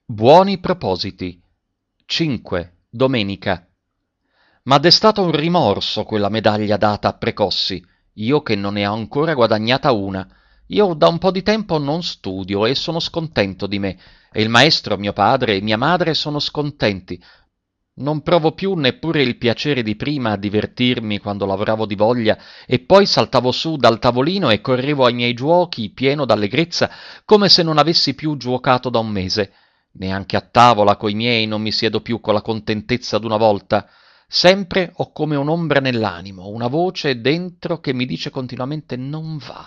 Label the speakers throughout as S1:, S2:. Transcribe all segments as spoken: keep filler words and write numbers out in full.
S1: Buoni propositi. cinque. Domenica. M'ha destato un rimorso quella medaglia data a Precossi, io che non ne ho ancora guadagnata una. Io da un po' di tempo non studio e sono scontento di me, e il maestro, mio padre e mia madre sono scontenti. Non provo più neppure il piacere di prima a divertirmi quando lavoravo di voglia e poi saltavo su dal tavolino e correvo ai miei giuochi pieno d'allegrezza come se non avessi più giuocato da un mese. Neanche a tavola coi miei non mi siedo più con la contentezza d'una volta. Sempre ho come un'ombra nell'animo, una voce dentro che mi dice continuamente non va,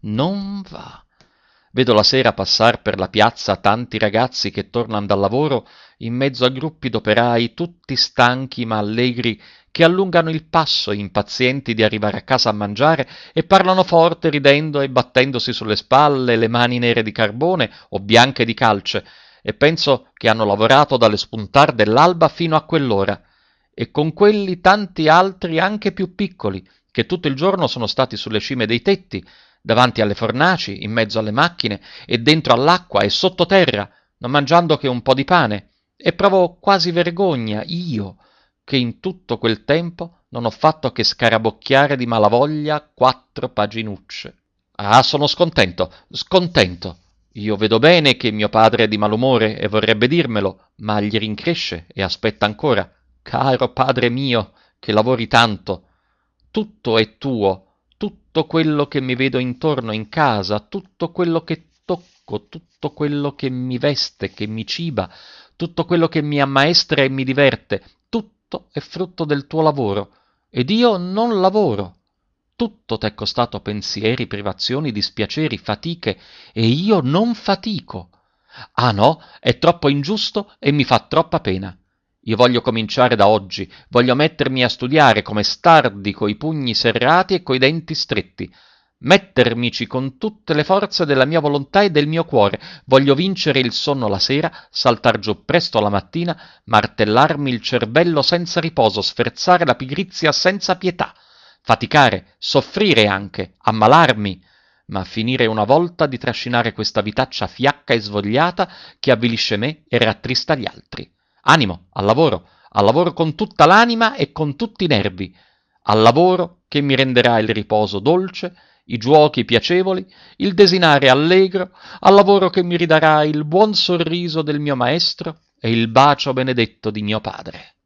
S1: non va. Vedo la sera passar per la piazza tanti ragazzi che tornan dal lavoro in mezzo a gruppi d'operai tutti stanchi ma allegri che allungano il passo impazienti di arrivare a casa a mangiare e parlano forte ridendo e battendosi sulle spalle le mani nere di carbone o bianche di calce e penso che hanno lavorato dalle spuntar dell'alba fino a quell'ora e con quelli tanti altri anche più piccoli che tutto il giorno sono stati sulle cime dei tetti davanti alle fornaci, in mezzo alle macchine e dentro all'acqua e sottoterra, non mangiando che un po' di pane, e provo quasi vergogna, io, che in tutto quel tempo non ho fatto che scarabocchiare di malavoglia quattro paginucce. Ah, sono scontento, scontento. Io vedo bene che mio padre è di malumore e vorrebbe dirmelo, ma gli rincresce e aspetta ancora. Caro padre mio, che lavori tanto, tutto è tuo, tutto quello che mi vedo intorno in casa, tutto quello che tocco, tutto quello che mi veste, che mi ciba, tutto quello che mi ammaestra e mi diverte, tutto è frutto del tuo lavoro, ed io non lavoro. Tutto t'è costato pensieri, privazioni, dispiaceri, fatiche, e io non fatico. Ah no, è troppo ingiusto e mi fa troppa pena. Io voglio cominciare da oggi, voglio mettermi a studiare come stardi coi pugni serrati e coi denti stretti, mettermici con tutte le forze della mia volontà e del mio cuore, voglio vincere il sonno la sera, saltar giù presto la mattina, martellarmi il cervello senza riposo, sferzare la pigrizia senza pietà, faticare, soffrire anche, ammalarmi, ma finire una volta di trascinare questa vitaccia fiacca e svogliata che avvilisce me e rattrista gli altri. Animo, al lavoro, al lavoro con tutta l'anima e con tutti i nervi, al lavoro che mi renderà il riposo dolce, i giuochi piacevoli, il desinare allegro, al lavoro che mi ridarà il buon sorriso del mio maestro e il bacio benedetto di mio padre.